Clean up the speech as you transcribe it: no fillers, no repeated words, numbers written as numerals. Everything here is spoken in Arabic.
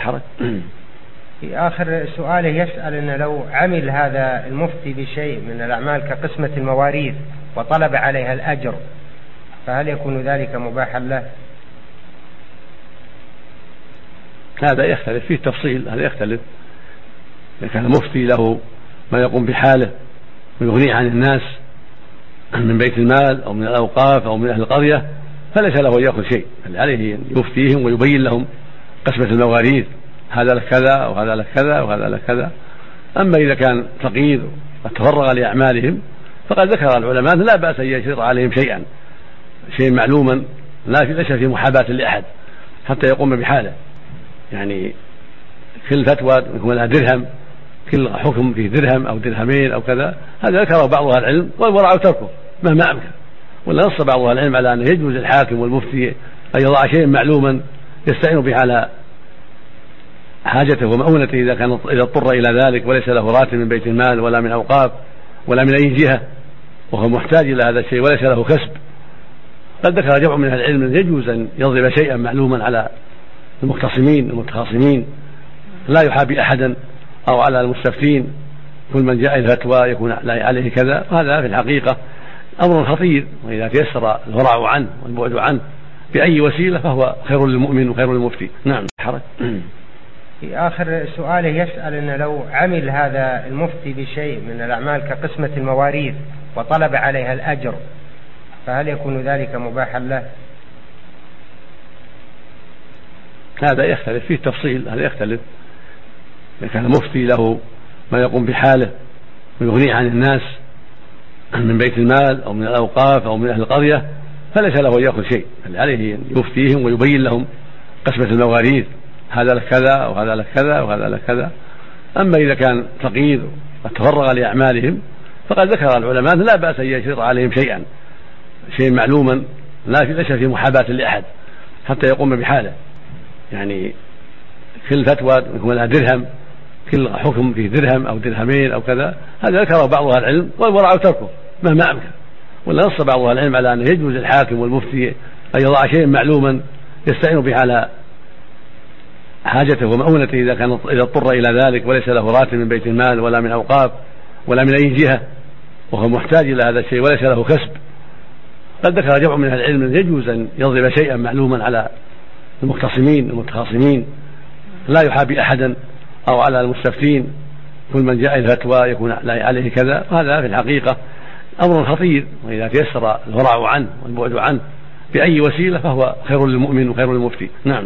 حرج. في آخر سؤاله يسأل أن لو عمل هذا المفتي بشيء من الأعمال كقسمة المواريث وطلب عليها الأجر فهل يكون ذلك مباحا له؟ هذا يختلف فيه تفصيل، هذا يختلف. إذا كان مفتي له ما يقوم بحاله ويغنيه عن الناس من بيت المال أو من الأوقاف أو من أهل القرية فليس له أن يأخذ شيء، بل عليه أن يفتيهم ويبين لهم قسمة المواريث، هذا لك كذا وهذا لك كذا وهذا لك كذا. أما إذا كان فقير قد تفرغ لأعمالهم فقد ذكر العلماء لا بأس أن يشرط عليهم شيئا معلوما ليس في محاباة لأحد حتى يقوم بحاله. يعني كل فتوى يكون لها درهم، كل حكم فيه درهم أو درهمين أو كذا، هذا ذكره بعض أهل العلم والورع تركه مهما أمكن. ولا نص بعض أهل العلم على أنه يجوز الحاكم والمفتي أن يضع شيء معلوما يستعين به على حاجته ومؤونته إذا اضطر إلى ذلك وليس له راتب من بيت المال ولا من أوقاف ولا من أي جهة وهو محتاج إلى هذا الشيء وليس له كسب. قد ذكر جمع من أهل العلم أن يجوز أن يضرب شيئا معلوما على المتخاصمين لا يحابي أحدا أو على المستفتين، كل من جاء الفتوى يكون عليه كذا. وهذا في الحقيقة أمر خطير، وإذا تيسر الورع عنه والبعد عنه بأي وسيلة فهو خير للمؤمن وخير للمفتي. نعم حرج. في آخر سؤاله يسأل أن لو عمل هذا المفتي بشيء من الأعمال كقسمة المواريث وطلب عليها الأجر فهل يكون ذلك مباحا له؟ هذا يختلف فيه تفصيل، هذا يختلف. إذا كان مفتي له ما يقوم بحاله ويغنيه عن الناس من بيت المال أو من الأوقاف أو من أهل القرية فليس له أن يأخذ شيء، بل عليه أن يفتيهم ويبين لهم قسمة المواريث، هذا لك كذا وهذا لك كذا وهذا لك كذا. أما إذا كان فقير قد تفرغ لأعمالهم فقد ذكر العلماء لا بأس أن يشرط عليهم شيئا معلوما ليس في محاباة لأحد حتى يقوم بحاله. يعني كل فتوى يكون لها درهم، كل حكم فيه درهم أو درهمين أو كذا، هذا ذكره بعض أهل العلم والورع تركه مهما أمكن. ولا نص بعض أهل العلم على أنه يجوز الحاكم والمفتي أن يضع شيء معلوما يستعين به على حاجته ومؤونته إذا اضطر إلى ذلك وليس له راتب من بيت المال ولا من أوقاف ولا من أي جهة وهو محتاج إلى هذا الشيء وليس له كسب. قد ذكر جمع من أهل العلم أن يجوز أن يضرب شيئا معلوما على المتخاصمين لا يحابي أحدا أو على المستفتين، كل من جاء الفتوى يكون عليه كذا. وهذا في الحقيقة أمر خطير، وإذا تيسر الورع عنه والبعد عنه بأي وسيلة فهو خير للمؤمن وخير للمفتي. نعم.